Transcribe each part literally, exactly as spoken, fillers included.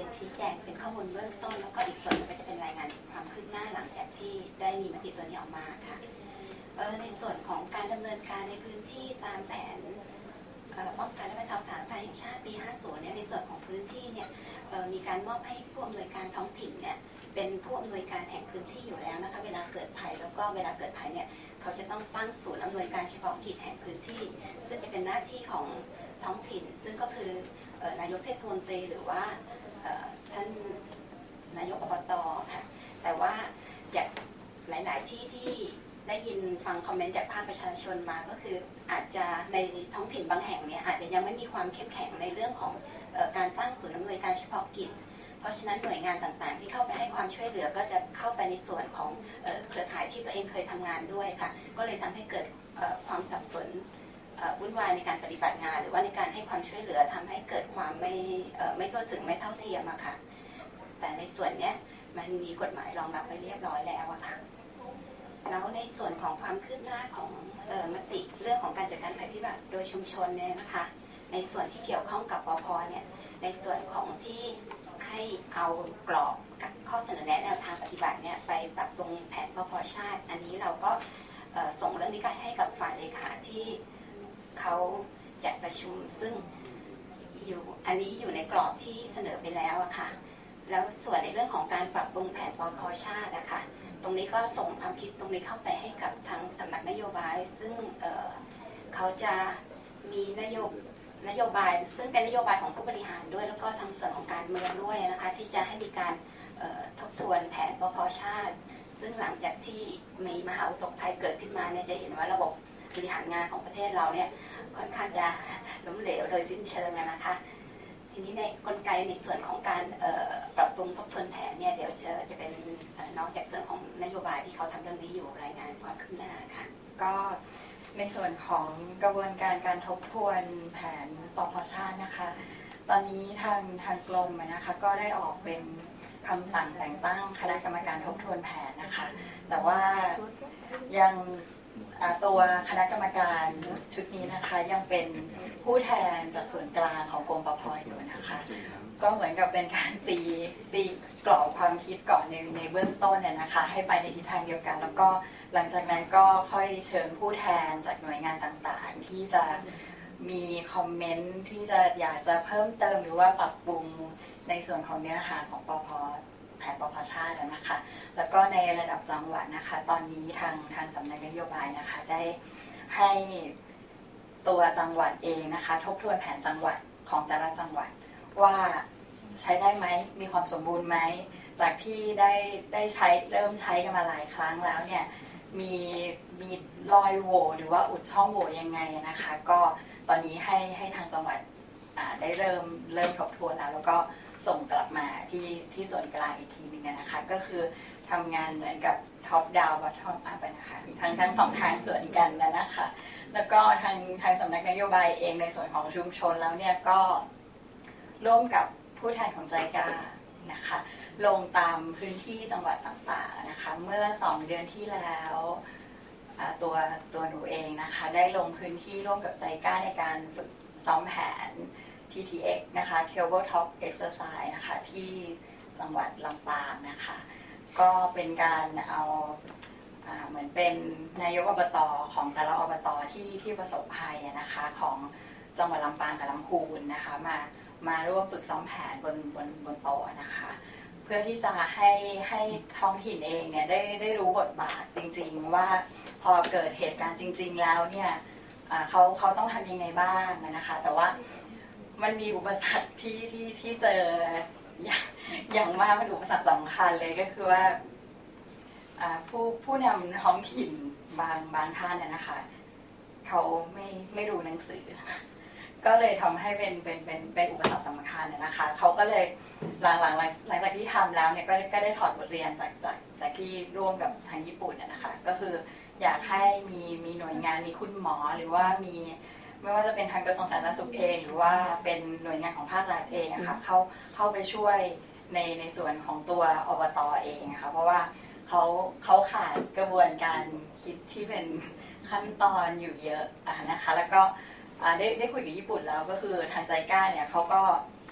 ชี้แจงเป็นข้อมูลเบื้องต้นแล้วก็อีกส่วนก็จะเป็นรายงานความคืบหน้าหลังจากที่ได้มีมติตัวนี้ออกมาค่ะในส่วนของการดำเนินการในพื้นที่ตามแผนป้องกันและบรรเทาสาธารณภัยแห่งชาติปีห้าสิบเนี่ยในส่วนของพื้นที่เนี่ยมีการมอบให้ผู้อำนวยการท้องถิ่นเนี่ยเป็นผู้อำนวยการแห่งพื้นที่อยู่แล้วนะคะเวลาเกิดภัยแล้วก็เวลาเกิดภัยเนี่ยเขาจะต้องตั้งศูนย์อำนวยการเฉพาะกิจแห่งพื้นที่ซึ่งจะเป็นหน้าที่ของท้องถิ่นซึ่งก็คือนายกเทศมนตรีหรือว่าท่านนายกอบต.ค่ะแต่ว่าจากหลายๆที่ที่ได้ยินฟังคอมเมนต์จากภาคประชาชนมาก็คืออาจจะในท้องถิ่นบางแห่งเนี่ยอาจจะยังไม่มีความเข้มแข็งในเรื่องของการตั้งศูนย์อำนวยการเฉพาะกิจเพราะฉะนั้นหน่วยงานต่างๆที่เข้าไปให้ความช่วยเหลือก็จะเข้าไปในส่วนของเครือข่ายที่ตัวเองเคยทำงานด้วยค่ะก็เลยทำให้เกิดความสับสนวุ่นวายในการปฏิบัติงานหรือว่าในการให้ความช่วยเหลือทำให้เกิดความไม่ไม่ทั่วถึงไม่เท่าเทียมอะค่ะแต่ในส่วนนี้มันมีกฎหมายรองรับไว้เรียบร้อยแล้วอะค่ะแล้วในส่วนของความคืบหน้าของเอ่อมติเรื่องของการจัดการภัยพิบัติโดยชุมชนเนี่ยนะคะในส่วนที่เกี่ยวข้องกับปภ.เนี่ยในส่วนของที่ให้เอากรอบกับข้อเสนอแนะแนวทางปฏิบัติเนี่ยไปปรับปรุงแผนปภ.ชาติอันนี้เราก็ส่งเรื่องนี้ให้กับฝ่ายเลขาที่เขาจัดประชุมซึ่งอยู่อันนี้อยู่ในกรอบที่เสนอไปแล้วอะค่ะแล้วส่วนในเรื่องของการปรับปรุงแผนปภ.ชาตินะคะตรงนี้ก็ส่งความคิดตรงนี้เข้าไปให้กับทางสำนักนโยบายซึ่ง เ, เขาจะมีนโยบนโยบายซึ่งเป็นนโยบายของผู้บริหารด้วยแล้วก็ทางส่วนของการเมืองด้วยนะคะที่จะให้มีการทบทวนแผนปภ.ชาติซึ่งหลังจากที่มีมหาอุทกภัยเกิดขึ้นมาเนี่ยจะเห็นว่าระบบบริหารงานของประเทศเราเนี่ยค่อนข้างจะล้มเหลวโดยสิ้นเชิงนะคะทีนี้ในกลไกในส่วนของการปรับปรุงทบทวนแผนเนี่ยเดี๋ยวจะจะเป็นนอกจากส่วนของนโยบายที่เขาทำเรื่องนี้อยู่รายงานความคืบหน้าค่ะก็ในส่วนของกระบวนการการทบทวนแผนปภ.ชาตินะคะตอนนี้ทางทางกรมนะคะก็ได้ออกเป็นคำสั่งแต่งตั้งคณะกรรมการทบทวนแผนนะคะแต่ว่ายังตัวคณะกรรมการชุดนี้นะคะยังเป็นผู้แทนจากส่วนกลางของกรมปภ.อยู่นะคะก็เหมือนกับเป็นการตีตีกรอบความคิดก่อนในในเบื้องต้นเนี่ยนะคะให้ไปในทิศทางเดียวกันแล้วก็หลังจากนั้นก็ค่อยเชิญผู้แทนจากหน่วยงานต่างๆที่จะมีคอมเมนต์ที่จะอยากจะเพิ่มเติมหรือว่าปรับปรุงในส่วนของเนื้อหาของปภ.แผนปภ.ชาติแล้วนะคะแล้วก็ในระดับจังหวัดนะคะตอนนี้ทางทางสำนักนโยบายนะคะได้ให้ตัวจังหวัดเองนะคะทบทวนแผนจังหวัดของแต่ละจังหวัดว่าใช้ได้ไหมมีความสมบูรณ์ไหมจากที่ได้ได้ใช้เริ่มใช้กันมาหลายครั้งแล้วเนี่ยมีมีรอยโหว่หรือว่าอุดช่องโหว่ยังไงนะคะก็ตอนนี้ให้ให้ทางจังหวัดได้เริ่มเริ่มทบทวนแล้วแล้วก็ส่งกลับมาที่ที่ส่วนกลางอีกทีนึงนะคะก็คือทำงานเหมือนกับท็อปดาวน์บัตทอมอัพนะคะทั้งทั้งสองทางส่วนกันนะคะแล้วก็ทางทางสำนักนโยบายเองในส่วนของชุมชนแล้วเนี่ยก็ร่วมกับผู้แทนของใจกล้านะคะลงตามพื้นที่จังหวัดต่างๆนะคะเมื่อสองเดือนที่แล้วตัวตัวหนูเองนะคะได้ลงพื้นที่ร่วมกับใจกล้าในการฝึกซ้อมแผน ที ที เอ็กซ์ นะคะ Tabletop Exercise นะคะที่จังหวัดลำปางนะคะก็เป็นการเอาเหมือนเป็นนายกอบต.ของแต่ละอบต.ที่ที่ประสบภัยนะคะของจังหวัดลำปางกับลำพูนนะคะมามาร่วมฝึกซ้อมแผนบนบนบนโต๊ะนะคะเพื่อที่จะให้ให้ท้องถิ่นเองเนี่ยได้ได้รู้บทบาทจริงๆว่าพอเกิดเหตุการณ์จริงๆแล้วเนี่ยเขาเขาต้องทำยังไงบ้างนะคะแต่ว่ามันมีอุปสรรคที่ที่ที่เจออย่างอย่างมากเป็นอุปสรรคสำคัญเลยก็คือว่าผู้ผู้นำท้องถิ่นบางบางท่านเนี่ยนะคะเขาไม่ไม่รู้หนังสือก็เลยทำให้เป็นเป็นเป็นเป็นอุปสรรคสำคัญนะคะเขาก็เลยหลังหลังหลังจากที่ทำแล้วเนี่ยก็ก็ได้ถอดบทเรียนจากจากจากที่ร่วมกับทางญี่ปุ่นนะคะก็คืออยากให้มีมีหน่วยงานมีคุณหมอหรือว่ามีไม่ว่าจะเป็นทางกระทรวงสาธารณสุขเองหรือว่าเป็นหน่วยงานของภาครัฐเองนะคะเข้าเข้าไปช่วยในในส่วนของตัวอบต.เองนะคะเพราะว่าเขาเขาขาดกระบวนการคิดที่เป็นขั้นตอนอยู่เยอะนะคะแล้วก็ได้ได้คุยกับญี่ปุ่นแล้วก็คือทางใจกล้าเนี่ยเขาก็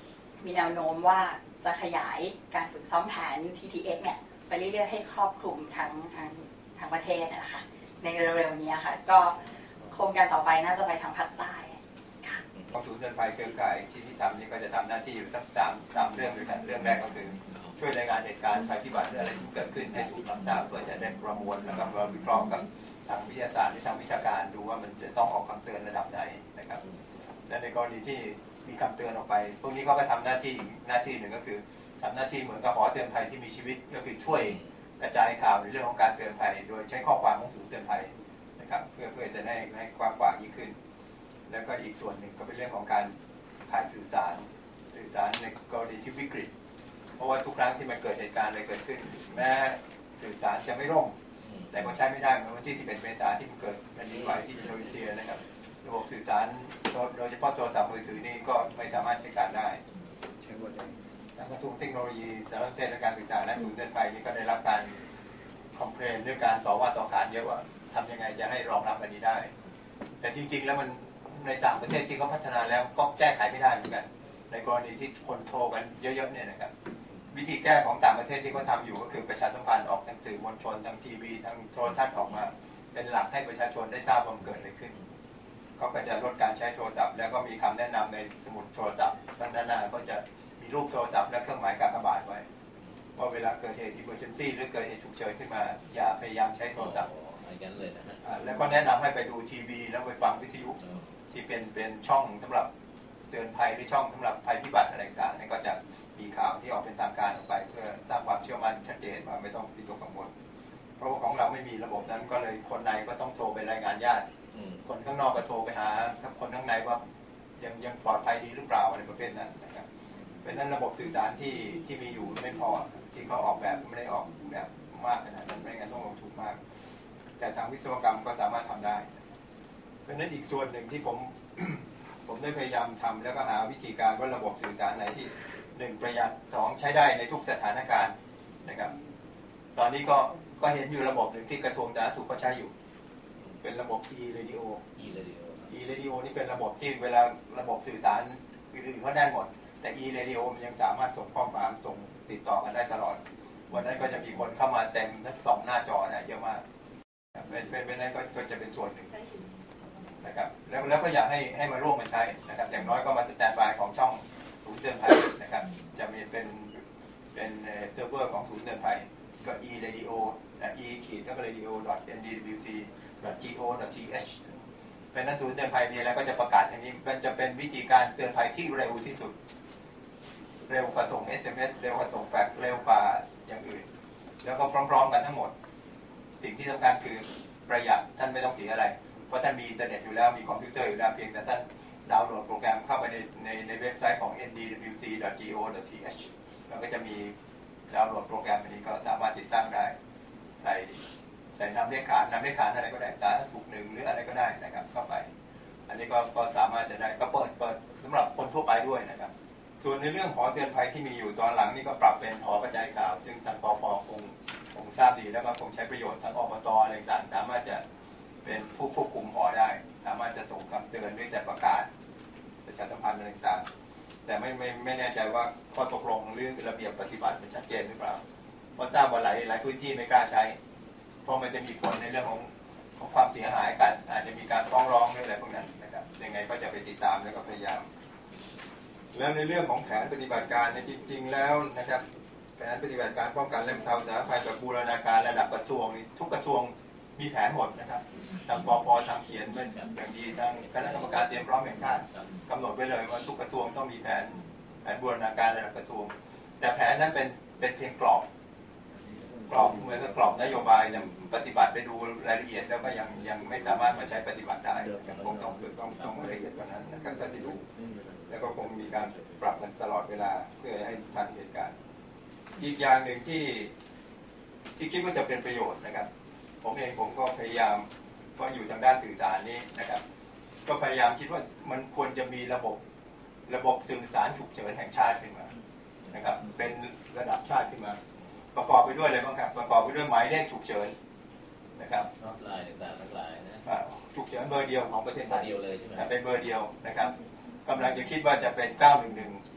มีแนวโน้มว่าจะขยายการฝึกซ้อมแผน ที ที เอ็กซ์ เนี่ยไปเรื่อยๆให้ครอบคลุมทั้งทั้งทั้งประเทศนะคะในเร็วๆนี้ค่ะก็โครงการต่อไปน่าจะไปทางภาคใต้ค่ะกองศูนย์เตือนภัยเครือข่ายที่ที่ทำนี่ก็จะทำหน้าที่อยู่ทั้งสามสามเรื่องด้วยกันเรื่องแรกก็คือช่วยรายงานเหตุการณ์ภัยพิบัติหรืออะไรที่เกิดขึ้นให้ศูนย์รับทราบเพื่อจะได้ประมวลแล้วก็มาวิเคราะห์กับทางวิทยาศาสตร์หรือทางวิชาการดูว่ามันจะต้องออกคำเตือนระดับไหนนะครับและในกรณีที่มีคำเตือนออกไปพวกนี้ก็ทำหน้าที่หน้าที่หนึ่งก็คือทำหน้าที่เหมือนกับหอเตือนภัยที่มีชีวิตก็คือช่วยกระจายข่าวในเรื่องของการเตือนภัยโดยใช้ข้อความของศูนย์เตือนภัยนะครับเพื่อเพื่อจะได้ให้กว้างกว่ายิ่งขึ้นแล้วก็อีกส่วนหนึ่งก็เป็นเรื่องของการข่ายสื่อสารสื่อสารในกรณีที่วิกฤตเพราะว่าทุกครั้งที่มันเกิดเหตุการณ์อะไรเกิดขึ้นแม้สื่อสารจะไม่ร่มแต่ก็ใช้ไม่ได้เหมือนวันที่ที่เป็นเมษาที่มันเกิดแผ่นดินไหวที่อินโดนีเซียนะครับระบบสื่อสารโดยเฉพาะโทรศัพท์มือถือนี่ก็ไม่สามารถใช้การได้ใช้หมดเลยทางกระทรวงเทคโนโลยีสารสนเทศและการสื่อสารและศูนย์เตือนภัยนี่ก็ได้รับการคอมเพลนด้วยการต่อว่าต่อขานเยอะว่าทำยังไงจะให้รองรับอันนี้ได้แต่จริงๆแล้วมันในต่างประเทศที่เขาพัฒนาแล้วก็แก้ไขไม่ได้เหมือนกันในกรณีที่คนโทรกันเยอะๆเนี่ยนะครับวิธีแก้ของต่างประเทศที่เขาทำอยู่ก็คือประชาสัมพันธ์ออกทางสื่อมวลชนทางทีวีทางโทรทัศน์ออกมาเป็นหลักให้ประชาชนได้ทราบว่ามันเกิดอะไรขึ้นเขาก็จะลดการใช้โทรศัพท์แล้วก็มีคำแนะนำในสมุดโทรศัพท์ด้านหน้าก็จะมีรูปโทรศัพท์และเครื่องหมายการระบาดไว้ว่าเวลาเกิดเหตุ emergency หรือเกิดเหตุฉุกเฉินขึ้นมาอย่าพยายามใช้โทรศัพท์เลยนะแล้วก็แนะนำให้ไปดูทีวีแล้วไปฟังวิทยุที่เป็นเป็นช่องสำหรับเตือนภัยหรือช่องสำหรับภัยพิบัติอะไรต่างๆนี่ก็จะมีข่าวที่ออกเป็นทางการออกไปเพื่อสร้างความเชื่อมั่นชัดเจนว่าไม่ต้องวิตกกังวลเพราะว่าของเราไม่มีระบบนั้นก็เลยคนในก็ต้องโทรไปรายงานญาติคนข้างนอกก็โทรไปหาคนข้างในว่ายังยังปลอดภัยดีหรือเปล่าอะไรประเภทนั้นนะครับเป็นนั้นระบบสื่อสารที่ที่มีอยู่ไม่พอที่เขาออกแบบไม่ได้ออกแบบมากขนาดนั้นไม่งั้นต้องลงทุนมากแต่ทางวิศวกรรมก็สามารถทำได้เพราะนั้นอีกส่วนหนึ่งที่ผม ผมได้พยายามทำแล้วก็หาวิธีการว่าระบบสื่อสารไหนที่หนึ่งประหยัดสองใช้ได้ในทุกสถานการณ์นะครับตอนนี้ก็ก็เห็นอยู่ระบบหนึ่งที่กระทรวงสาธารณสุขก็ใช้อยู่เป็นระบบ e-radio e-radio e-radio นี่เป็นระบบที่เวลาระบบสื่อสารอื่นๆเขาได้หมดแต่ e-radio มันยังสามารถส่งข้อความส่งติดต่อกันได้ตลอดวันนั้นก็จะมีคนเข้ามาเต็มทั้งสองหน้าจอนะเยอะมากเป็นเป็นเป็นนั้นก็จะเป็นส่วนหนึ่งนะครับแล้วแล้วก็อยากให้ให้มาร่วมกันใช้นะครับอย่างน้อยก็มาสแตนด์บายของช่องศูนย์เตือนภัยนะครับจะมีเป็นเป็นเซิร์ฟเวอร์ของศูนย์เตือนภัยก็ e-radio นะ e ขีดแล้วก็ radio dot n d w c dot go dot t h เป็นนั้นศูนย์เตือนภัยมีแล้วก็จะประกาศอย่างนี้มันจะเป็นวิธีการเตือนภัยที่เร็วที่สุดเร็วกว่าส่ง เอส เอ็ม เอส เร็วกว่าส่งแฟกซ์เร็วกว่าอย่างอื่นแล้วก็พร้อมๆกันทั้งหมดสิ่งที่สำคัญคือประหยัดท่านไม่ต้องเสียอะไรเพราะท่านมีอินเทอร์เน็ตอยู่แล้วมีคอมพิวเตอร์อยู่แล้วเพียงแต่ท่านดาวน์โหลดโปรแกรมเข้าไปในในในเว็บไซต์ของ n d w c dot go dot t h แล้วก็จะมีดาวน์โหลดโปรแกรมอันนี้ก็สามารถติดตั้งได้ใส่ใส่นามเลขขานนามเลขขานอะไรก็ได้สาธารณสุขหนึ่งหรืออะไรก็ได้นะครับเข้าไปอันนี้ก็ก็สามารถจะได้ก็เปิดเปิดสำหรับคนทั่วไปด้วยนะครับส่วนในเรื่องหอเตือนภัยที่มีอยู่ตอนหลังนี่ก็ปรับเป็นหอกระจายข่าวซึ่งทางปปคงคงทราบดีแล้วก็คงใช้ประโยชน์ทางอบตอะไรต่างสามารถจะเป็นผู้ควบคุมหอได้สามารถจะส่งคำเตือนด้วยจัดประกาศประชาสัมพันธ์อะไรต่างแต่ไม่ไม่ไม่แน่ใจว่าข้อตกลงหรือระเบียบปฏิบัติเป็นชัดเจนหรือเปล่าเพราะทราบว่าหลายหลายพื้นที่ไม่กล้าใช้เพราะมันจะมีผลในเรื่องของของความเสียหายกันอาจจะมีการฟ้องร้องหรืออะไรพวกนั้นนะครับยังไงก็จะไปติดตามแล้วก็พยายามแล้วในเรื่องของแผนปฏิบัติการในจริงๆแล้วนะครับแผนปฏิบัติการป้องกันและบรรเทาสาธารณภัยแบบบูรณาการระดับกระทรวงทุกกระทรวงมีแผนหมดนะครับทางปปทางเขียนเป็นอย่างดีทางคณะกรรมการเตรียมพร้อมแห่งชาติกำหนดไว้เลยว่าทุกกระทรวงต้องมีแผนแผนบูรณาการระดับกระทรวงแต่แผนนั้นเป็นเป็นเพียงกรอบกรอบเหมือนกับกรอบนโยบายแต่ปฏิบัติไปดูรายละเอียดแล้วก็ยังยังไม่สามารถมาใช้ปฏิบัติได้คงต้องต้องต้องละเอียดกว่านั้นนะครับก็ที่ดูแล้วก็คงมีการปรับกันตลอดเวลาเพื่อให้ทันเหตุการณ์อีกอย่างหนึ่งที่ที่คิดว่าจะเป็นประโยชน์นะครับผมเองผมก็พยายามเพราะอยู่ทางด้านสื่อสารนี้นะครับก็พยายามคิดว่ามันควรจะมีระบบระบบสื่อสารฉุกเฉินแห่งชาติขึ้นมานะครับเป็นระดับชาติขึ้นมาประกอบไปด้วยอะไรบ้างครับประกอบไปด้วยหมายเลขฉุกเฉินนะครับลายต่างๆทั้งหลายนะฉุกเฉินเบอร์เดียวของประเทศไทยเดียวเลยใช่ไหมเป็นเบอร์เดียวนะครับกำลังจะคิดว่าจะเป็นเก้าหนึ่งหนึ่ง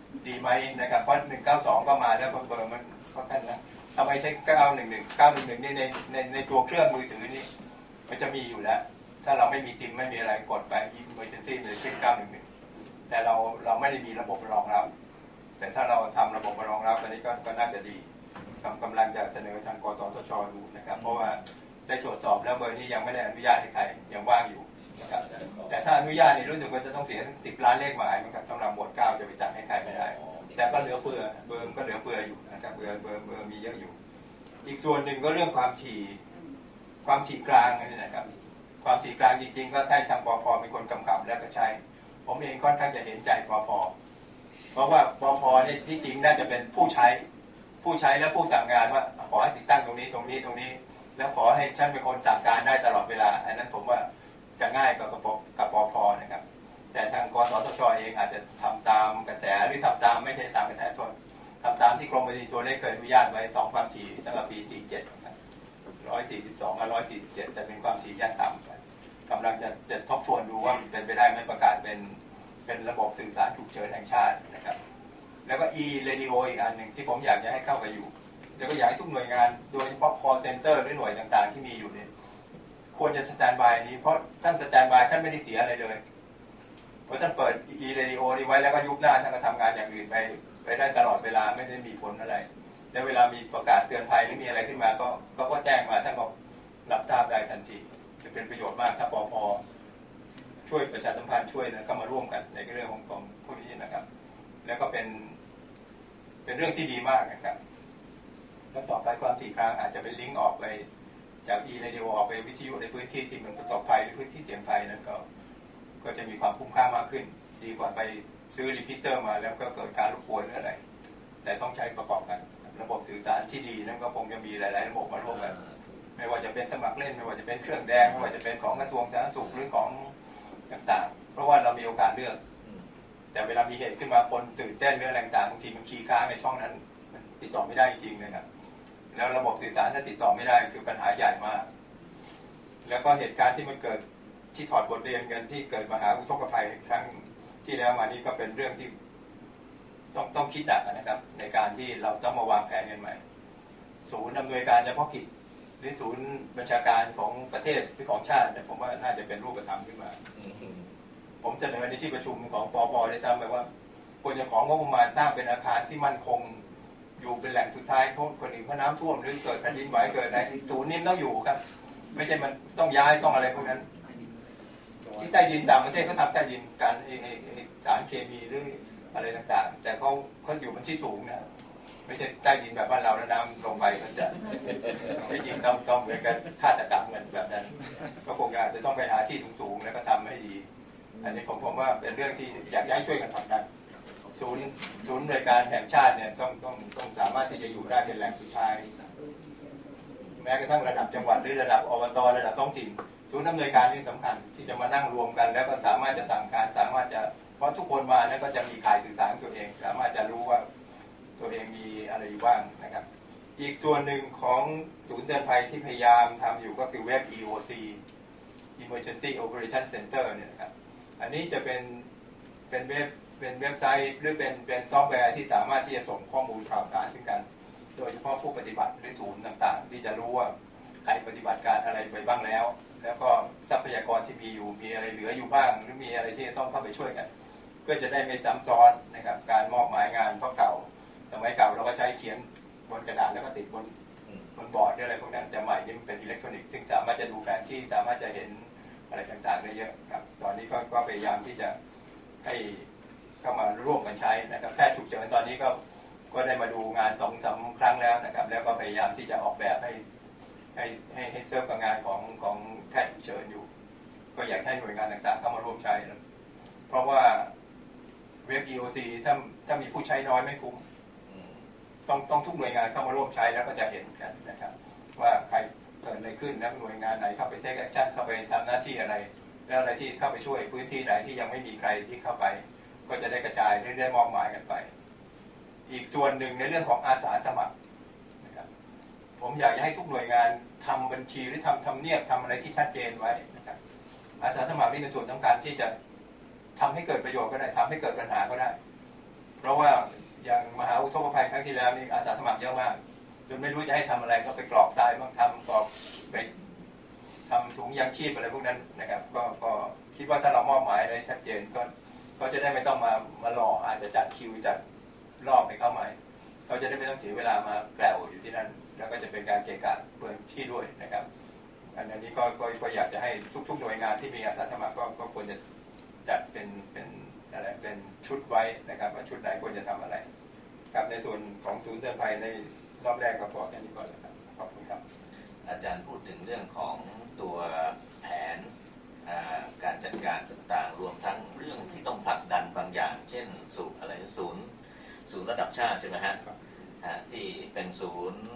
ดีไหมนะครับเพราะหนึ่งเก้าสองก็มาแล้วเบอร์มันก็แค่นั้นทำไมใช้เก้าหนึ่งหนึ่งเก้าหนึ่งหนึ่งนี่ในในในตัวเครื่องมือถือนี่มันจะมีอยู่แล้วถ้าเราไม่มีซิมไม่มีอะไรกดไป emergency เลยขึ้นเก้าหนึ่งหนึ่งแต่เราเราไม่ได้มีระบบรองรับแต่ถ้าเราทำระบบรองรับอันนี้ก็ก็น่าจะดีกำลังจะเสนอทางกสทช.ดูนะครับเพราะว่าได้ตรวจสอบแล้วเบอร์นี้ยังไม่ได้อนุญาตให้ใครยังว่างอยู่นะครับแต่ถ้าอนุญาตนี่รู้สึกว่าจะต้องเสียสิบล้านเลขหมายเหมือนกับต้องนำหมวดเก้าจะไปจัดให้ใครไม่ได้แต่ก็เหลือเฟือเบอร์ก็เหลือเฟืออยู่นะครับเบอร์เบอร์เบอร์มีเยอะอยู่อีกส่วนหนึ่งก็เรื่องความถี่ความถี่กลางนี่นะครับความถี่กลางจริงๆก็ให้ทางปพเป็นคนกำกับแล้วก็ใช้ผมเองค่อนข้างจะเห็นใจปพเพราะว่าปพนี่ที่จริงน่าจะเป็นผู้ใช้ผู้ใช้และผู้สั่งงานว่าขอให้ติดตั้งตรงนี้ตรงนี้ตรงนี้แล้วขอให้ฉันเป็นคนสั่งการได้ตลอดเวลาอันนั้นผมว่าจะง่ายกว่ากับกับปพนะครับแต่ทางกสทช.เองอาจจะทำตามกระแสหรือทำตามไม่ใช่ตามกระแสทนทำตามที่กรมบัญชีตัวเลขเคยอนุญาตไว้สองความถี่ตั้งแต่ปีสี่เจ็ดครับร้อยสี่สิบสองกับร้อยสี่สิบเจ็ดแต่เป็นความถี่ขั้นต่ำกำลังจะจะทบทวนดูว่าเป็นไปได้ไม่ประกาศเป็นเป็นระบบสื่อสารฉุกเฉินแห่งชาตินะครับแล้วก็ e-radio อีกอันหนึ่งที่ผมอยากจะให้เข้าไปอยู่แล้วก็อยากให้ทุกหน่วยงานโดยเฉพาะ call center หรือหน่วยต่างๆที่มีอยู่เนี่ยควรจะสแตนด์บายนี้เพราะท่านสแตนด์บายท่านไม่ได้เสียอะไรเลยเพราะท่านเปิด e-radio นี้ไว้แล้วก็ยุบหน้าท่านก็ทำงานอย่างอื่นไปไปได้ตลอดเวลาไม่ได้มีผลอะไรแล้วเวลามีประกาศเตือนภัยหรือมีอะไรขึ้นมาก็ก็ก็แจ้งมาท่านก็รับทราบได้ทันทีจะเป็นประโยชน์มากถ้าปพช่วยประชาสัมพันธ์ช่วยนะก็มาร่วมกันในเรื่องของของพวกนี้นะครับแล้วก็เป็นเป็นเรื่องที่ดีมากนะครับแล้วต่อไปความถี่กลางอาจจะเป็นลิงก์ออกไปจาก e-radio ออกไปวิทยุในพื้นที่ที่มันประสบภัยหรือพื้นที่เสี่ยงภัยนั้นก็ก็จะมีความคุ้มค่ามากขึ้นดีกว่าไปซื้อรีพิเตอร์มาแล้วก็เกิดการรบกวนหรืออะไรแต่ต้องใช้ประกอบกันระบบสื่อสารที่ดีนั้นก็คงจะมีหลายๆระบบมาร่วมกันไม่ว่าจะเป็นสมัครเล่นไม่ว่าจะเป็นเครื่องแดงไม่ว่าจะเป็นของกระทรวงสาธารณสุขหรือของต่างๆเพราะว่าเรามีโอกาสเลือกแต่เวลามีเหตุขึ้นมาคนตื่นเต้นเรื่องต่างๆบางทีมันคีย์ค้างในช่องนั้นติดต่อไม่ได้จริงๆนะครับแล้วระบบสื่อสารถ้าติดต่อไม่ได้คือปัญหาใหญ่มากแล้วก็เหตุการณ์ที่มันเกิดที่ถอดบทเรียนกันที่เกิดมหาอุทกภัยครั้งที่แล้วมานี้ก็เป็นเรื่องที่ต้องต้องคิดหนักนะครับในการที่เราต้องมาวางแผนกันใหม่ศูนย์อำนวยการเฉพาะกิจหรือศูนย์บัญชาการของประเทศหรือของชาติผมว่าน่าจะเป็นรูปธรรมขึ้นมาผมเสนอในที่ประชุมของปปได้จำไปว่าควรจะของงบประมาณสร้างเป็นอาคารที่มั่นคงอยู่เป็นแหล่งสุดท้ายเขาคนอื่นเพราะน้ำท่วมหรือเกิดแผ่นดินไหวเกิดอะไรศูนย์นี้ต้องอยู่ครับไม่ใช่มันต้องย้ายต้องอะไรพวกนั้นที่ใต้ดินต่างประเทศเขาทำใต้ดินการสารเคมีหรืออะไรต่างๆแต่เขาเขาอยู่บนที่สูงนะไม่ใช่ใต้ดินแบบบ้านเราแล้วน้ำลงไปมันจะไม่จริงต้องต้องเหมือนกันฆาตกรรมเงินแบบนั้นก็คงอาจจะต้องไปหาที่สูงๆแล้วก็ทำให้ดีอันนี้ผมผมว่าเป็นเรื่องที่อยากให้ช่วยกันทำกันศูนย์ศูนย์หน่วยการแห่งชาติเนี่ยต้องต้องต้องสามารถที่จะอยู่ได้เป็นแหล่งสุดท้ายแม้กระทั่งระดับจังหวัดหรือระดับอบตระดับท้องถิ่นศูนย์อำนวยการนี่สำคัญที่จะมานั่งรวมกันแล้วก็สามารถจะสั่งการสามารถจะเพราะทุกคนมาเนี่ยก็จะมีข่ายสื่อสารตัวเองสามารถจะรู้ว่าตัวเองมีอะไรอยู่บ้างนะครับอีกส่วนหนึ่งของศูนย์เตือนภัยที่พยายามทำอยู่ก็คือเว็บ อี โอ ซี Emergency Operation Center เนี่ยนะครับอันนี้จะเป็นเป็นเว็บเป็นเว็บไซต์หรือเป็นเป็นซอฟต์แวร์ที่สามารถที่จะส่งข้อมูลข่าวสารถึงกันโดยเฉพาะผู้ปฏิบัติหรือศูนย์ต่างๆที่จะรู้ว่าใครปฏิบัติการอะไรไปบ้างแล้วแล้วก็ทรัพยากรที่มีอยู่มีอะไรเหลืออยู่บ้างหรือมีอะไรที่จะต้องเข้าไปช่วยกันเพื่อจะได้ไม่ซ้ำซ้อนนะครับการมอบหมายงานเพราะเก่าสมัยเก่าเราก็ใช้เขียนบนกระดาษแล้วก็ติดบนบนบอร์ดอะไรพวกนั้นแต่ใหม่นี่มันเป็นอิเล็กทรอนิกส์ซึ่งสามารถจะดูแผนที่สามารถจะเห็นอะไรต่างๆได้เยอะครับตอนนี้ก็ก็พยายามที่จะให้เข้ามาร่วมกันใช้นะครับแพทย์ฉุกเฉินตอนนี้ก็ก็ได้มาดูงานสองสามครั้งแล้วนะครับแล้วก็พยายามที่จะออกแบบให้ให้ให้ให้เซิร์ฟกับงานของของแพทย์ฉุกเฉินอยู่ก็อยากให้หน่วยงานต่างๆเข้ามาร่วมใช้นะเพราะว่าเว็บ อี โอ ซี ถ้าถ้ามีผู้ใช้น้อยไม่คุ้มต้องต้องทุกหน่วยงานเข้ามาร่วมใช้แล้วก็จะเห็นกันนะครับว่าใครเกิดอะไรขึ้นแล้วหน่วยงานไหนเข้าไปเทคแอคชั่นเข้าไปทำหน้าที่อะไรแล้วอะไรที่เข้าไปช่วยพื้นที่ไหนที่ยังไม่มีใครที่เข้าไปก็จะได้กระจายเรื่อยๆมอบหมายกันไปอีกส่วนหนึ่งในเรื่องของอาสาสมัครนะครับผมอยากจะให้ทุกหน่วยงานทำบัญชีหรือทำทำเนียบทำอะไรที่ชัดเจนไว้นะครับอาสาสมัครนี่เป็นส่วนสำคัญที่จะทำให้เกิดประโยชน์ก็ได้ทำให้เกิดปัญหาก็ได้เพราะว่าอย่างมหาอุทกภัยครั้งที่แล้วนี่อาสาสมัครเยอะมากจนไม่รู้จะให้ทำอะไรก็ไปกรอกทรายบ้างทำกรอกไปทำถุงยางชีพอะไรพวกนั้นนะครับก็ก็คิดว่าถ้าเรามอบหมายอะไรชัดเจนก็ก็จะได้ไม่ต้องมามารออาจจะจัดคิวจัดรอบไปเข้ามาเขาจะได้ไม่ต้องเสียเวลามาแกลวอยู่ที่นั่นแล้วก็จะเป็นการเกะกะเปลืองที่ด้วยนะครับอันนี้ก็ก็ก็อยากจะให้ทุกๆหน่วยงานที่มีอาสาสมัครก็ก็ควรจะจัดเป็นเป็นอะไรเป็นชุดไว้นะครับว่าชุดไหนควรจะทำอะไรครับในส่วนของศูนย์เตือนภัยในรอบแรกก็พอแค่นี้ก่อนนะครับขอบคุณครับอาจารย์พูดถึงเรื่องของตัวแผนการจัดการต่างๆรวมทั้งเรื่องที่ต้องผลักดันบางอย่างเช่นศูนย์อะไรศูนย์ศูนย์ระดับชาติใช่ไหมฮะที่เป็นศูนย์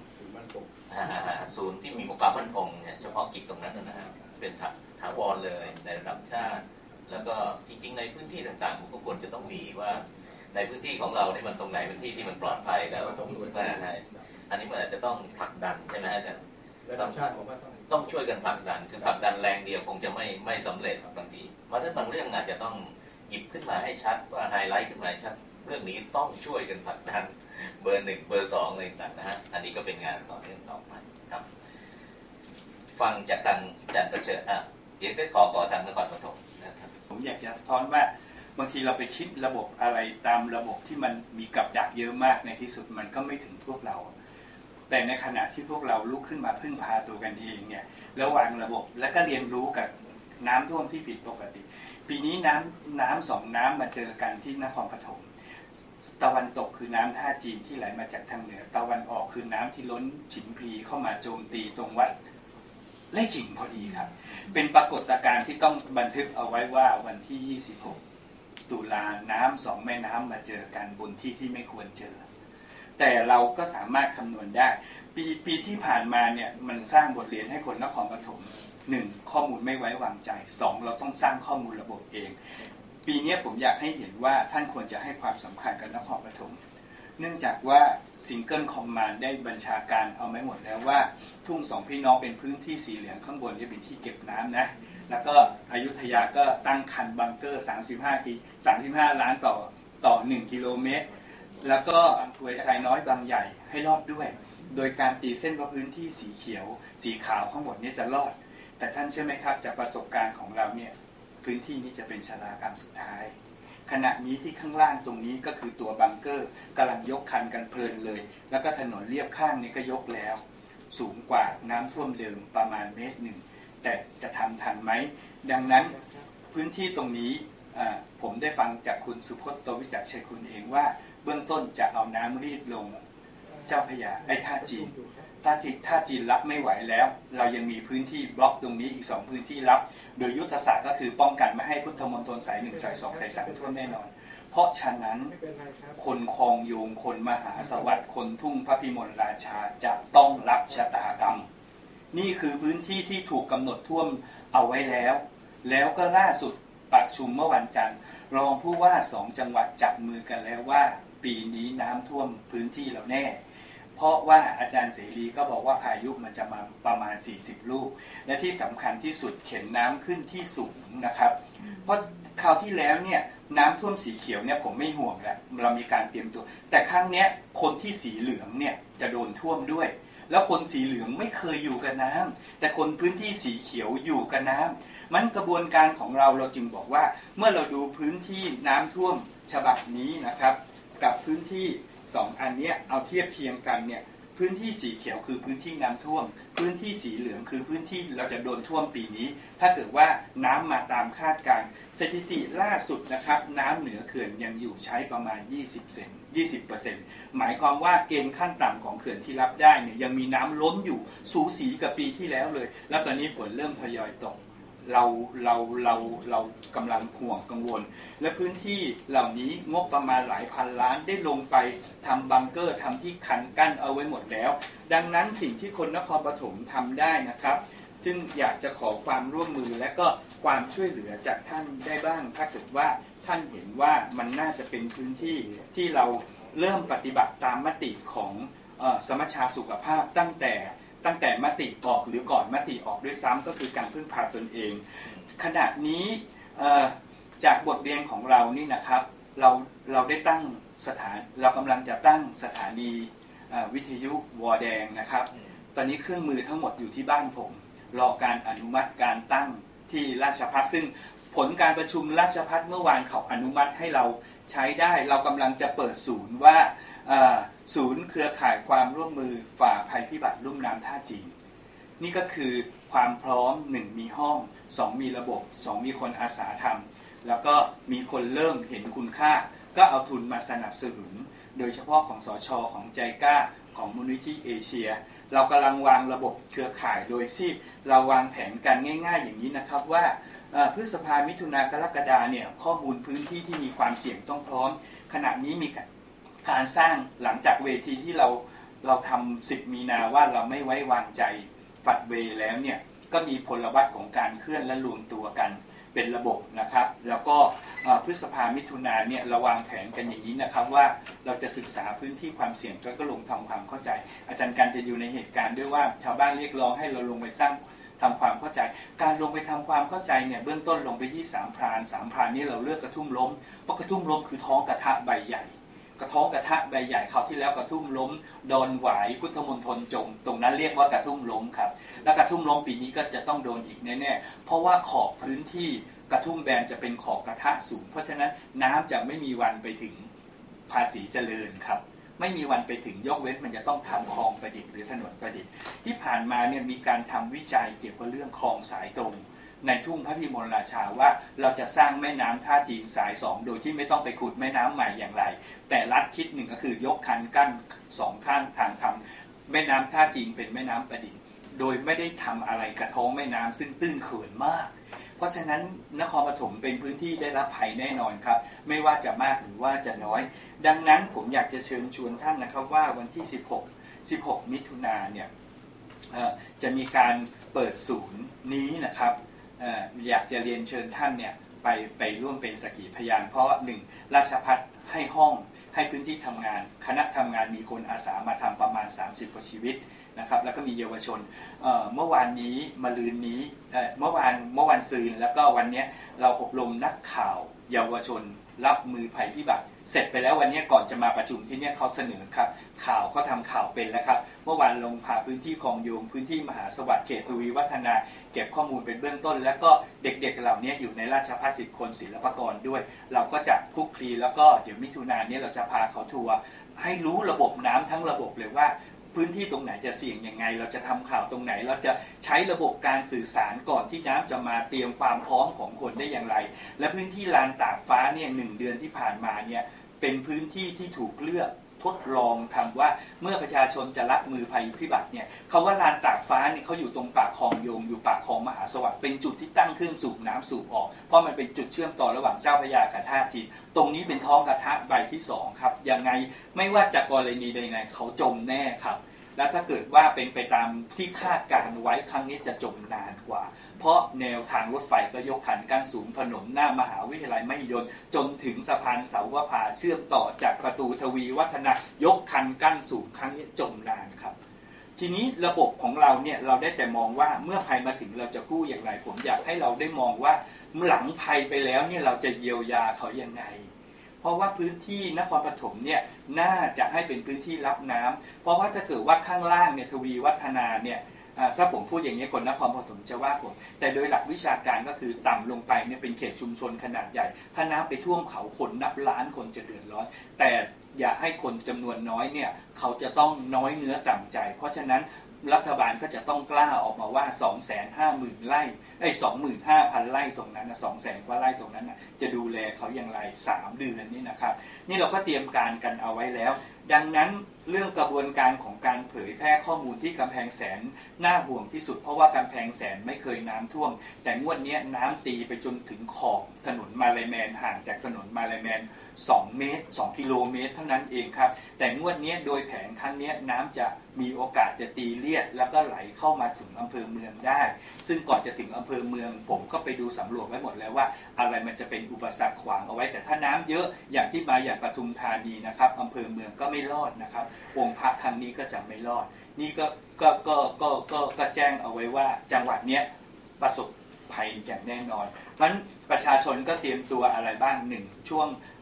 ศูนย์ที่มีความมั่นคงเนี่ยเฉพาะกิจตรงนั้นนะฮะเป็นถาวรเลยในระดับชาติแล้วก็จริงๆในพื้นที่ต่างๆก็ควรจะต้องมีว่าในพื้นที่ของเราเนี่ยมันตรงไหนพื้นที่ที่มันปลอดภัยแล้วต้องดูแลให้อันนี้มันอาจจะต้องผลักดันใช่ไหมอาจารย์ต้องต้องช่วยกันผลักดันคือผลักดันแรงเดียวคงจะไม่ไม่สำเร็จบางทีเพราะฉะนั้นบางเรื่องอาจจะต้องหยิบขึ้นมาให้ชัดว่าไฮไลท์ขึ้นมาให้ชัดเรื่องนี้ต้องช่วยกันผลักดันเบอร์หนึ่งเบอร์สองอะไรต่างๆนะฮะอันนี้ก็เป็นงานต่อเนื่องต่อไปครับฟังจากทางอาจารย์ประเสริฐอ่ะเดี๋ยวไปขอขอทางนครปฐมนะครับผมอยากจะสะท้อนว่าบางทีเราไปคิดระบบอะไรตามระบบที่มันมีกับดักเยอะมากในที่สุดมันก็ไม่ถึงพวกเราแต่ในขณะที่พวกเราลุกขึ้นมาพึ่งพาตัวกันเองเนี่ยแล้ววางระบบแล้วก็เรียนรู้กับน้ำท่วมที่ผิดปกติปีนี้น้ำน้ำสองน้ำมาเจอกันที่นครปฐมตะวันตกคือน้ำท่าจีนที่ไหลมาจากทางเหนือตะวันออกคือน้ำที่ล้นฉิมพลีเข้ามาโจมตีตรงวัดไร่ขิงพอดีครับเป็นปรากฏการณ์ที่ต้องบันทึกเอาไว้ว่าวันที่ยี่สิบหกตุลาน้ำสองแม่น้ำมาเจอกันบนที่ที่ไม่ควรเจอแต่เราก็สามารถคำนวณได้ปีปีที่ผ่านมาเนี่ยมันสร้างบทเรียนให้คนนครปฐมหนึ่งข้อมูลไม่ไว้วางใจสองเราต้องสร้างข้อมูลระบบเองปีนี้ผมอยากให้เห็นว่าท่านควรจะให้ความสำคัญกับนครปฐมเนื่องจากว่าซิงเกิลคอมมานด์ได้บัญชาการเอาไว้หมดแล้วว่าทุ่งสองพี่น้องเป็นพื้นที่สีเหลืองข้างบนจะเป็นที่เก็บน้ำนะแล้วก็อยุธยาก็ตั้งคันบังเกอร์สามสิบห้าทีสามสิบห้าล้านต่อต่อหนึ่งกิโลเมตรแล้วก็บางกรวยชายน้อยบางใหญ่ให้รอดด้วยโดยการตีเส้นว่าพื้นที่สีเขียวสีขาวข้างบนนี้จะรอดแต่ท่านเชื่อไหมครับจากประสบการณ์ของเราเนี่ยพื้นที่นี้จะเป็นชะตากรรมสุดท้ายขณะนี้ที่ข้างล่างตรงนี้ก็คือตัวบังเกอร์กำลังยกคันกันเพลินเลยแล้วก็ถนนเลียบข้างนี้ก็ยกแล้วสูงกว่าน้ำท่วมเดิมประมาณเมตรหนึ่งแต่จะทำทันไหมดังนั้นพื้นที่ตรงนี้ผมได้ฟังจากคุณสุพจน์โตวิจักรชัยคุณเองว่าเบื้องต้นจะเอาน้ำรีดลงเจ้าพระยาไอ้ท่าจีนถ้าจีนถ้าจีนรับไม่ไหวแล้วเรายังมีพื้นที่บล็อกตรงนี้อีกสองพื้นที่รับโดยยุทธศาสตร์ก็คือป้องกันไม่ให้พุทธมณฑลสายหนึ่งสายสองสายสามท่วมแน่นอนเพราะฉะนั้นคนคลองโยงคนมหาสวัสดิ์คนทุ่งพระพิมลราชาจะต้องรับชะตากรรมนี่คือพื้นที่ที่ถูกกำหนดท่วมเอาไว้แล้วแล้วก็ล่าสุดประชุมเมื่อวันจันทร์รองผู้ว่าสองจังหวัดจับมือกันแล้วว่าปีนี้น้ำท่วมพื้นที่เราแน่เพราะว่าอาจารย์เสรีก็บอกว่าพายุมันจะมาประมาณสี่สิบลูกและที่สำคัญที่สุดเข็นน้ำขึ้นที่สูงนะครับเพราะคราวที่แล้วเนี่ยน้ำท่วมสีเขียวเนี่ยผมไม่ห่วงแล้วเรามีการเตรียมตัวแต่ครั้งนี้คนที่สีเหลืองเนี่ยจะโดนท่วมด้วยแล้วคนสีเหลืองไม่เคยอยู่กับน้ำแต่คนพื้นที่สีเขียวอยู่กับน้ำมันกระบวนการของเราเราจึงบอกว่าเมื่อเราดูพื้นที่น้ำท่วมฉบับนี้นะครับกับพื้นที่สองอันนี้เอาเทียบเทียงกันเนี่ยพื้นที่สีเขียวคือพื้นที่น้ำท่วมพื้นที่สีเหลืองคือพื้นที่เราจะโดนท่วมปีนี้ถ้าเกิดว่าน้ำมาตามคาดการณ์สถิติล่าสุดนะครับน้ำเหนือเขื่อนยังอยู่ใช้ประมาณยี่สิบเซนยี่สิบเปอร์เซ็นต์หมายความว่าเกณฑ์ขั้นต่ำของเขื่อนที่รับได้เนี่ยยังมีน้ำล้นอยู่สูสีกับปีที่แล้วเลยแล้วตอนนี้ฝนเริ่มทยอยตกเราเราเราเรากำลังห่วงกังวลและพื้นที่เหล่านี้งบประมาณหลายพันล้านได้ลงไปทำบังเกอร์ทำที่คันกั้นเอาไว้หมดแล้วดังนั้นสิ่งที่คนนครปฐมทำได้นะครับซึ่งอยากจะขอความร่วมมือและก็ความช่วยเหลือจากท่านได้บ้างถ้าเกิดว่าท่านเห็นว่ามันน่าจะเป็นพื้นที่ที่เราเริ่มปฏิบัติตามมติของเอ่อสมัชชาสุขภาพตั้งแต่ตั้งแต่มติออกหรือก่อนมติออกด้วยซ้ำก็คือการพึ่งพาตนเองขณะนี้จากบทเรียนของเรานี่นะครับเราเราได้ตั้งสถานเรากำลังจะตั้งสถานีวิทยุวอแดงนะครับตอนนี้เครื่องมือทั้งหมดอยู่ที่บ้านผมรอการอนุมัติการตั้งที่ราชภัฏซึ่งผลการประชุมราชภัฏเมื่อวานเขาอนุมัติให้เราใช้ได้เรากำลังจะเปิดศูนย์ว่าศูนย์เครือข่ายความร่วมมือฝ่าภัยพิบัติลุ่มน้ำท่าจีนนี่ก็คือความพร้อมหนึ่งมีห้องสองมีระบบสองมีคนอาสาทำแล้วก็มีคนเริ่มเห็นคุณค่าก็เอาทุนมาสนับสนุนโดยเฉพาะของสช.ของใจกล้าของมูลนิธิเอเชียเรากำลังวางระบบเครือข่ายโดยที่เราวางแผนกันง่ายๆอย่างนี้นะครับว่าพฤษภามิถุนากรกฎาเนี่ยข้อมูลพื้นที่ที่มีความเสี่ยงต้องพร้อมขณะนี้มีการสร้างหลังจากเวทีที่เราเราทำสิบมีนาว่าเราไม่ไว้วางใจฝัดเวแล้วเนี่ยก็มีพลวัตของการเคลื่อนและรวมตัวกันเป็นระบบนะครับแล้วก็พฤษภามิถุนาเนี่ยเราวางแผนกันอย่างนี้นะครับว่าเราจะศึกษาพื้นที่ความเสี่ยงแล้วก็ลงทำความเข้าใจอาจารย์กันจะอยู่ในเหตุการณ์ด้วยว่าชาวบ้านเรียกร้องให้เราลงไปสร้างทำความเข้าใจการลงไปทำความเข้าใจเนี่ยเบื้องต้นลงไปที่สามพรานสามพรานนี่เราเลือกกระทุ่มล้มเพราะกระทุ่มล้มคือท้องกระทะใบใหญ่กระท้องกระทะใบใหญ่คราวที่แล้วกระทุ่มล้มโดนหวายพุทธมณฑลจงตรงนั้นเรียกว่ากระทุ่มล้มครับและกระทุ่มล้มปีนี้ก็จะต้องโดนอีกแน่ๆเพราะว่าขอบพื้นที่กระทุ่มแบนจะเป็นขอบกระทะสูงเพราะฉะนั้นน้ำจะไม่มีวันไปถึงภาษีเจริญครับไม่มีวันไปถึงยกเว้นมันจะต้องทำคลองประดิษฐ์หรือถนนประดิษฐ์ที่ผ่านมาเนี่ยมีการทำวิจัยเกี่ยวกับเรื่องคลองสายตรงในทุ่งพระพิมลราชาว่าเราจะสร้างแม่น้ำท่าจีนสายสองโดยที่ไม่ต้องไปขุดแม่น้ำใหม่อย่างไรแต่รัฐคิดหนึ่งก็คือยกคันกั้นสองข้างทางทำแม่น้ำท่าจีนเป็นแม่น้ำประดิษฐ์โดยไม่ได้ทำอะไรกระท้องแม่น้ำซึ่งตื้นเขินมากเพราะฉะนั้นนครปฐมเป็นพื้นที่ได้รับภัยแน่นอนครับไม่ว่าจะมากหรือว่าจะน้อยดังนั้นผมอยากจะเชิญชวนท่านนะครับว่าวันที่สิบหก สิบหกมิถุนายนเนี่ยจะมีการเปิดศูนย์นี้นะครับอยากจะเรียนเชิญท่านเนี่ยไปไปร่วมเป็นสักขีพยานเพราะหนึ่งราชภัฏให้ห้องให้พื้นที่ทำงานคณะทำงานมีคนอาสามาทำประมาณสามสิบกว่าชีวิตนะครับแล้วก็มีเยาวชน เ, เมื่อวานนี้มะรืนนี้เ, เมื่อวานเมื่อวันซืนแล้วก็วันนี้เราอบรมนักข่าวเยาวชนรับมือภัยพิบัติเสร็จไปแล้ววันนี้ก่อนจะมาประชุมที่นี่เขาเสนอครับข่าวเขาทำข่าวเป็นแล้วครับเมื่อวานลงผ่าพื้นที่คลองโยงพื้นที่มหาสวัสดิ์เขตทวีวัฒนาเก็บข้อมูลเป็นเบื้องต้นแล้วก็เด็กๆเหล่านี้อยู่ในราชภัฏสิบคนศิลปากรด้วยเราก็จะคลุกคลีแล้วก็เดี๋ยวมิถุนายนนี้เราจะพาเขาทัวร์ให้รู้ระบบน้ำทั้งระบบเลยว่าพื้นที่ตรงไหนจะเสี่ยงยังไงเราจะทำข่าวตรงไหนเราจะใช้ระบบการสื่อสารก่อนที่น้ำจะมาเตรียมความพร้อมของคนได้อย่างไรและพื้นที่ลานตากฟ้าเนี่ยหนึ่งเดือนที่ผ่านมาเนี่ยเป็นพื้นที่ที่ถูกเลือกทดลองทำว่าเมื่อประชาชนจะรับมือภัยพิบัติเนี่ยเขาว่าลานตากฟ้าเนี่ยเขาอยู่ตรงปากคลองโยงอยู่ปากคลองมหาสวัสดิ์เป็นจุดที่ตั้งเครื่องสูบน้ำสูบออกเพราะมันเป็นจุดเชื่อมต่อระหว่างเจ้าพระยากับท่าจีนตรงนี้เป็นท้องกระทะใบที่สองครับยังไงไม่ว่าจะกรณีใดๆเขาจมแน่ครับและถ้าเกิดว่าเป็นไปตามที่คาดการไว้ครั้งนี้จะจมนานกว่าเพราะแนวทางรถไฟก็ยกคันกั้นสูงถนนหน้ามหาวิทยาลัยมหิดลจนถึงสะพานเสาวภาเชื่อมต่อจากประตูทวีวัฒนายกคันกั้นสูงครั้งนี้จมนานครับทีนี้ระบบของเราเนี่ยเราได้แต่มองว่าเมื่อภัยมาถึงเราจะกู้อย่างไรผมอยากให้เราได้มองว่าหลังภัยไปแล้วเนี่ยเราจะเยียวยาเขายังไงเพราะว่าพื้นที่นครปฐมเนี่ยน่าจะให้เป็นพื้นที่รับน้ำเพราะว่าถ้าเกิดว่าข้างล่างเนี่ยทวีวัฒนาเนี่ยถ้าผมพูดอย่างนี้คนนครปฐมจะว่าผมแต่โดยหลักวิชาการก็คือต่ำลงไปเนี่ยเป็นเขตชุมชนขนาดใหญ่ถ้าน้ำไปท่วมเขาคนนับล้านคนจะเดือดร้อนแต่อย่าให้คนจำนวนน้อยเนี่ยเขาจะต้องน้อยเนื้อต่ำใจเพราะฉะนั้นรัฐบาลก็จะต้องกล้าออกมาว่า สองแสนห้าหมื่น ไร่ไอ้ สองหมื่นห้าพัน ไร่ตรงนั้นนะ สองแสน กว่าไร่ตรงนั้นนะจะดูแลเขาอย่างไรสามเดือนนี่นะครับนี่เราก็เตรียมการกันเอาไว้แล้วดังนั้นเรื่องกระบวนการของการเผยแพร่ข้อมูลที่กำแพงแสนน่าห่วงที่สุดเพราะว่ากำแพงแสนไม่เคยน้ำท่วมแต่งวดนี้น้ำตีไปจนถึงขอบถนนมาลายแมนห่างจากถนนมาลายแมนสองเมตรสองกิโลเมตรเท่านั้นเองครับแต่งวดนี้โดยแผนครั้งนี้น้ำจะมีโอกาสจะตีเลียดแล้วก็ไหลเข้ามาถึงอำเภอเมืองได้ซึ่งก่อนจะถึงอำเภอเมืองผมก็ไปดูสำรวจไว้หมดแล้วว่าอะไรมันจะเป็นอุปสรรคขวางเอาไว้แต่ถ้าน้ำเยอะอย่างที่มาอย่างปทุมธานีนะครับอำเภอเมืองก็ไม่รอดนะครับองค์พระครั้งนี้ก็จะไม่รอดนี่ก็ก็ก็ก็ก็ก็แจ้งเอาไว้ว่าจังหวัดเนี้ยประสบภัยอย่างแน่นอนเพราะฉะนั้นประชาชนก็เตรียมตัวอะไรบ้างหนึ่งช่วง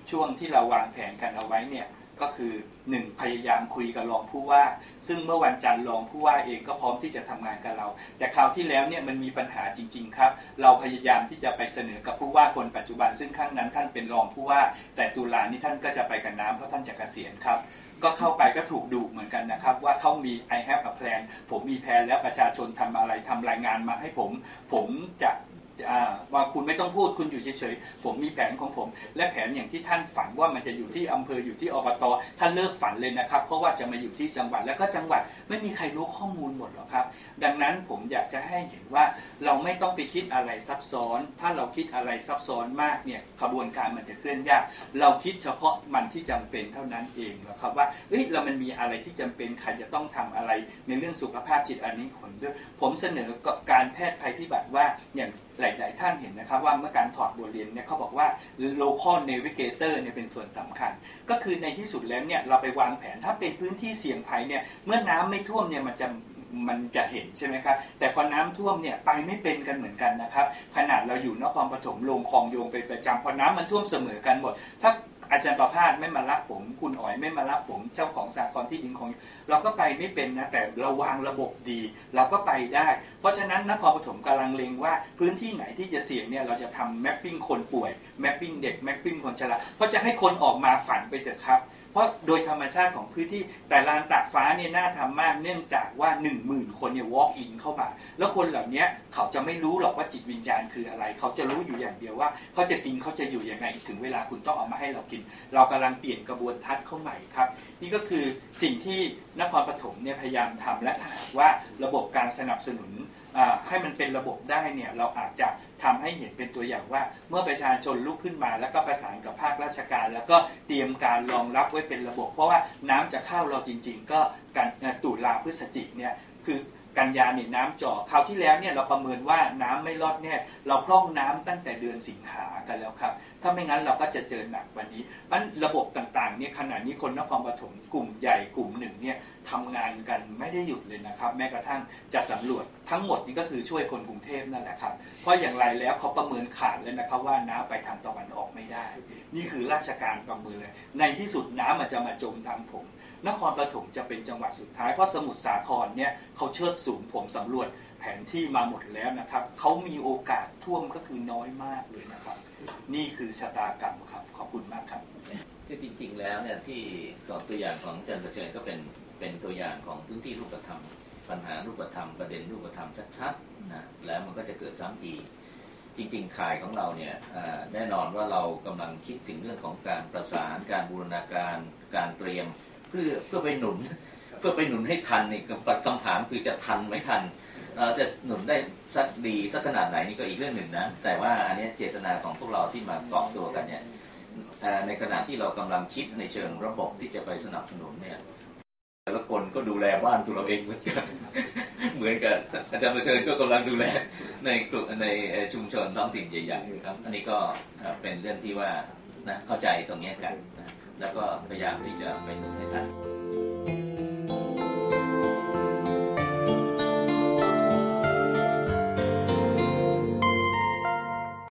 ช่วงที่เราวางแผนกันเอาไว้เนี่ยก็คือหนึ่งพยายามคุยกับรองผู้ว่าซึ่งเมื่อวันจันทร์รองผู้ว่าเองก็พร้อมที่จะทำงานกับเราแต่คราวที่แล้วเนี่ยมันมีปัญหาจริงๆครับเราพยายามที่จะไปเสนอกับผู้ว่าคนปัจจุบันซึ่งข้างนั้นท่านเป็นรองผู้ว่าแต่ตุลานี้ท่านก็จะไปกับน้ำเพราะท่านจะเกษียณครับก็เข้าไปก็ถูกดุเหมือนกันนะครับว่าเขามี I have a plan ผมมีแผนแล้วประชาชนทำอะไรทำรายงานมาให้ผมผมจะว่าคุณไม่ต้องพูดคุณอยู่เฉยๆผมมีแผนของผมและแผนอย่างที่ท่านฝันว่ามันจะอยู่ที่อำเภออยู่ที่อบต.ท่านเลิกฝันเลยนะครับเพราะว่าจะมาอยู่ที่จังหวัดแล้วก็จังหวัดไม่มีใครรู้ข้อมูลหมดหรอกครับดังนั้นผมอยากจะให้เห็นว่าเราไม่ต้องไปคิดอะไรซับซ้อนถ้าเราคิดอะไรซับซ้อนมากเนี่ยกระบวนการมันจะเคลื่อนยากเราคิดเฉพาะมันที่จำเป็นเท่านั้นเองนะครับว่าเอ้ยเรามันมีอะไรที่จำเป็นใครจะต้องทำอะไรในเรื่องสุขภาพจิตอันนี้ผลด้วยผมเสนอกับการแพทย์ภัยพิบัติว่าอย่างหลายๆท่านเห็นนะครับว่าเมื่อการถอดบทเรียนเนี่ยเขาบอกว่า local navigator เนี่ยเป็นส่วนสำคัญก็คือในที่สุดแล้วเนี่ยเราไปวางแผนถ้าเป็นพื้นที่เสี่ยงภัยเนี่ยเมื่อน้ำไม่ท่วมเนี่ยมันจะมันจะเห็นใช่ไหมครับแต่พอน้ำท่วมเนี่ยไปไม่เป็นกันเหมือนกันนะครับขนาดเราอยู่นครปฐมลงคลองโยงเป็นประจำพอน้ำมันท่วมเสมอกันหมดถ้าอาจารย์ประภาสไม่มารับผมคุณอ๋อยไม่มารับผมเจ้าของสหกรณ์ที่ดินของเราก็ไปไม่เป็นนะแต่เราวางระบบดีเราก็ไปได้เพราะฉะนั้นนครปฐมกำลังเล็งว่าพื้นที่ไหนที่จะเสี่ยงเนี่ยเราจะทำแมปปิ้งคนป่วยแมปปิ้งเด็กแมปปิ้งคนชราเพราะจะให้คนออกมาฝันไปเถอะครับเพราะโดยธรรมชาติของพื้นที่แต่ลานตากฟ้าเนี่ยน่าทำมากเนื่องจากว่า หนึ่งหมื่น คนเนี่ย walk in เข้ามาแล้วคนเหล่านี้เขาจะไม่รู้หรอกว่าจิตวิญญาณคืออะไรเขาจะรู้อยู่อย่างเดียวว่าเขาจะกินเขาจะอยู่ยังไงถึงเวลาคุณต้องเอามาให้เรากินเรากำลังเปลี่ยนกระบวนทัศน์เข้าใหม่ครับนี่ก็คือสิ่งที่นครปฐมเนี่ยพยายามทำและถ้าหากว่าระบบการสนับสนุนให้มันเป็นระบบได้เนี่ยเราอาจจะทำให้เห็นเป็นตัวอย่างว่าเมื่อประชาชนลุกขึ้นมาแล้วก็ประสานกับภาคราชการแล้วก็เตรียมการรองรับไว้เป็นระบบเพราะว่าน้ำจะเข้าเราจริงๆก็กันตุลาพฤศจิกเนี่ยคือกันยาเนี่ยน้ำจ่อคราวที่แล้วเนี่ยเราประเมินว่าน้ำไม่รอดเนี่ยเราพร่องน้ำตั้งแต่เดือนสิงหากันแล้วครับถ้าไม่งั้นเราก็จะเจอหนักวันนี้มันระบบต่างๆเนี่ยขณะนี้คนนครปฐมกลุ่มใหญ่กลุ่มหนึ่งเนี่ยทำงานกันไม่ได้หยุดเลยนะครับแม้กระทั่งจะสำรวจทั้งหมดนี้ก็คือช่วยคนกรุงเทพนั่นแหละครับเพราะอย่างไรแล้วเขาประเมินขาดเลยนะครับว่าน้ำไปทางตะวันออกไม่ได้นี่คือราชการประเมินเลยในที่สุดน้ำมันจะมาจมทางผมนครปฐมจะเป็นจังหวัดสุดท้ายเพราะสมุทรสาครเนี่ยเขาเชิดสูงผมสำรวจแผนที่มาหมดแล้วนะครับเขามีโอกาสท่วมก็คือน้อยมากเลยนะครับนี่คือชะตากรรมครับขอบคุณมากครับคือจริงๆแล้วเนี่ยที่ของตัวอย่างของอาจารย์ประเสริฐก็เป็นเป็นตัวอย่างของพื้นที่รูปธรรมปัญหารูปธรรมประเด็นรูปธรรมชัดๆนะแล้วมันก็จะเกิดซ้ำอีกจริงๆข่ายของเราเนี่ยแน่นอนว่าเรากำลังคิดถึงเรื่องของการประสานการบูรณาการการเตรียมเพื่อเพื่อไปหนุนเพื่อไปหนุนให้ทันนี่คำถามคือจะทันไม่ทันจะหนุนได้สักดีสักขนาดไหนนี่ก็อีกเรื่องหนึ่งนะแต่ว่าอันนี้เจตนาของพวกเราที่มาเกาะตัวกันเนี่ยในขณะที่เรากำลังคิดในเชิงระบบที่จะไปสนับสนุนเนี่ยแต่ละคนก็ดูแลบ้านตัวเราเองเหมือนกันเหมือนกันอาจารย์ประเสริฐก็กำลังดูแลในกลุ่มในชุมชนท้องถิ่นใหญ่ๆครับอันนี้ก็เป็นเรื่องที่ว่านะเข้าใจตรงนี้กันนะแล้วก็พยายามที่จะไปหนุนให้ทัน